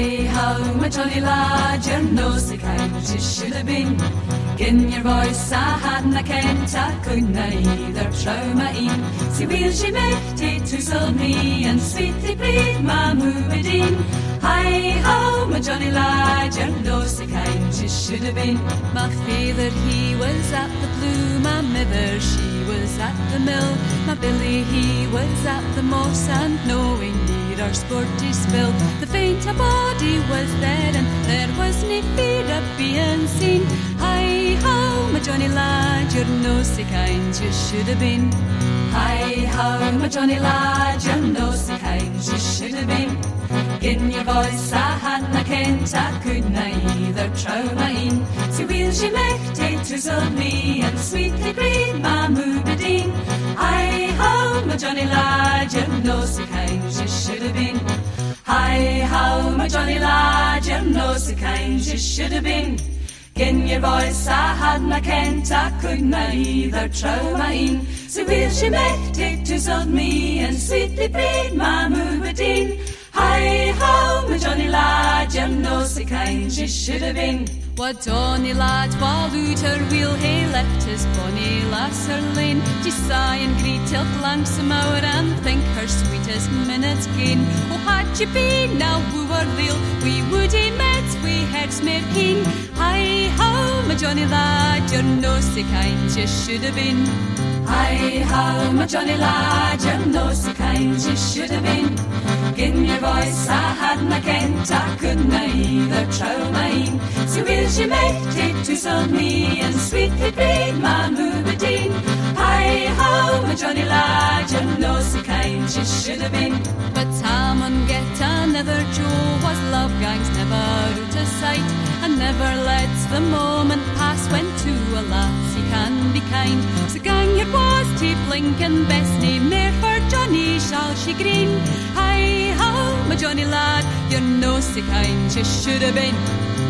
Hi-ho, my Johnny lad, you're no so kind as you should have been. Gin your voice, I hadna kent, I couldna either trauma in. See wheel she mechty to sold me, and sweetly breed my movie. Hi-ho, my Johnny lad, you're no so kind as you should have been. My father, he was at the Blue, my mother, she was at the mill. My Billy, he was at the moss, and knowing near our sporty spill. The faint a body was there, and there was nae fear of being seen. Hi-ho, my Johnny lad, you're no so kind you should have been. Hi-ho, my Johnny lad, you're no so kind you should have been. In your voice I hadna kent, I couldna either trauma in. So wheel she mechty to sold me, and sweetly breed my movie. Hi-ho, my Johnny lad, you're no so kind you should have been. Hi-ho, my Johnny lad, you're no so kind you should have been. In your voice I hadna kent, I couldna either trauma in. So wheel she mechty to sold me, and sweetly breed my movie. Hi-ho, my Johnny lad, you're no so kind you should have been. What Johnny lad, while Luther wheel he left his bonny lasser lane, to sigh and greet till langsome hour, and think her sweetest minutes gain. Oh, had you been now wooer real, we would hae met, we heads mair keen. Hi-ho, my Johnny lad, you're no so kind you should have been. Hi-ho, my Johnny lad, you're no so kind you should have been. In your voice I hadna kent, I couldna either trauma in. So wheel she mechty to sold me, and sweetly breed my movie. Hi-ho, my Johnny lad, you're no so kind you should have been. But Tom and get another Joe, was love gangs never out of sight, and never lets the moment pass when to a lass he can be kind. So gang your was to blinkin' best name, mair for Johnny shall she green. Hi-ho, my Johnny lad, you're no so kind you should have been.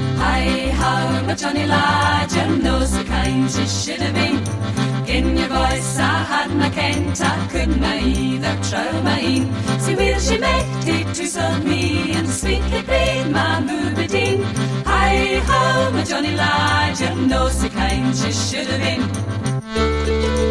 Hi-ho, my Johnny lad, you're no so kind you should have been. In your voice I hadna kent, I couldna either trauma in. So wheel she mechty to sold me, and sweetly breed my movie. Hi-ho, my Johnny lad, you're no so kind you should have been.